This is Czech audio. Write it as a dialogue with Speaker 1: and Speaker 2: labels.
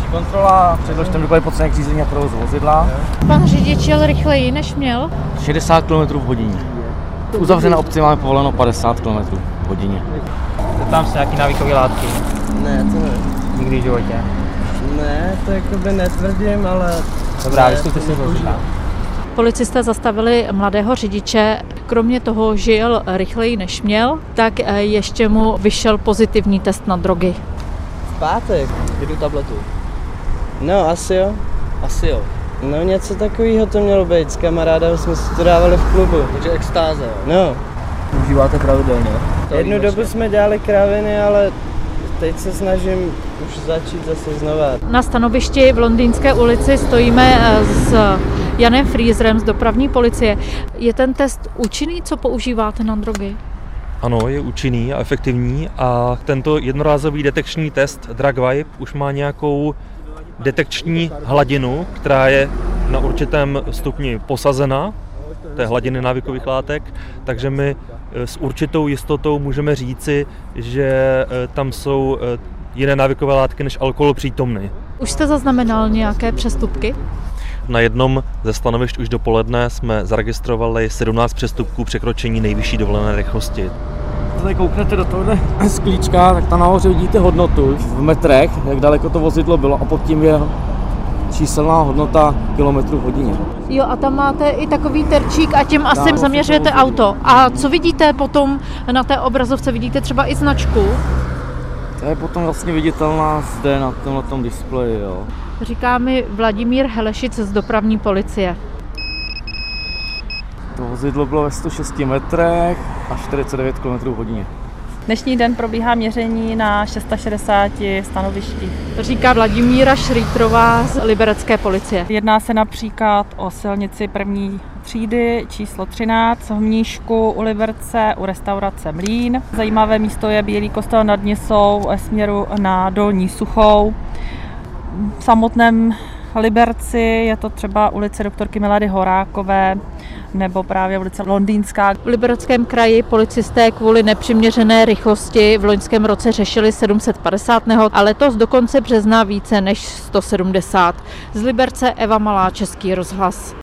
Speaker 1: Kontrola, předložte doklady podstatných řízení a provozu vozidla.
Speaker 2: Pan řidič jel rychleji, než měl?
Speaker 1: 60 km v hodině. V uzavřené obci máme povoleno 50 km v hodině.
Speaker 3: Tam jsou nějaký návykové látky?
Speaker 4: Ne, to ne.
Speaker 3: Nikdy v životě?
Speaker 4: Ne, to jakoby netvrdím, ale...
Speaker 3: Dobrá, vystupte si vozidla.
Speaker 2: Policisté zastavili mladého řidiče. Kromě toho, že jel rychleji, než měl, tak ještě mu vyšel pozitivní test na drogy.
Speaker 4: V pátek?
Speaker 3: Jedu tabletu.
Speaker 4: No, asi jo.
Speaker 3: Asi jo.
Speaker 4: No, něco takového to mělo být. S kamarádem jsme si to dávali v klubu.
Speaker 3: Takže extáze, jo?
Speaker 4: No.
Speaker 3: Užíváte pravidelně?
Speaker 4: Jednu dobu jsme dělali kraviny, ale teď se snažím už začít zase znova.
Speaker 2: Na stanovišti v Londýnské ulici stojíme s Janem Frýzrem z dopravní policie. Je ten test účinný, co používáte na drogy?
Speaker 5: Ano, je účinný a efektivní a tento jednorázový detekční test DrugVibe už má nějakou detekční hladinu, která je na určitém stupni posazena, té hladiny návykových látek, takže my s určitou jistotou můžeme říci, že tam jsou jiné návykové látky než alkohol přítomny.
Speaker 2: Už jste zaznamenal nějaké přestupky?
Speaker 5: Na jednom ze stanovišť už dopoledne jsme zaregistrovali 17 přestupků překročení nejvyšší dovolené rychlosti.
Speaker 1: Tady kouknete do tohohle sklíčka, tak tam nahoře vidíte hodnotu v metrech, jak daleko to vozidlo bylo a pod tím je číselná hodnota kilometrů v hodině.
Speaker 2: Jo, a tam máte i takový terčík a tím asi zaměřujete auto. A co vidíte potom na té obrazovce? Vidíte třeba i značku?
Speaker 1: To je potom vlastně viditelná zde na tomhletom displeji, jo.
Speaker 2: Říká mi Vladimír Helešic z dopravní policie.
Speaker 1: To vozidlo bylo ve 106 metrech a 49 km v hodině.
Speaker 6: Dnešní den probíhá měření na 660 stanovištích.
Speaker 2: Říká Vladimíra Šrýtrová z liberecké policie.
Speaker 6: Jedná se například o silnici první třídy číslo 13 v Mníšku u Liberce u restaurace Mlýn. Zajímavé místo je Bílý kostel nad Nisou směru na Dolní Suchou. V samotném Liberci je to třeba ulice doktorky Milady Horákové nebo právě ulice Londýnská.
Speaker 2: V Libereckém kraji policisté kvůli nepřiměřené rychlosti v loňském roce řešili 750 nehod a letos do konce března více než 170. Z Liberce Eva Malá, Český rozhlas.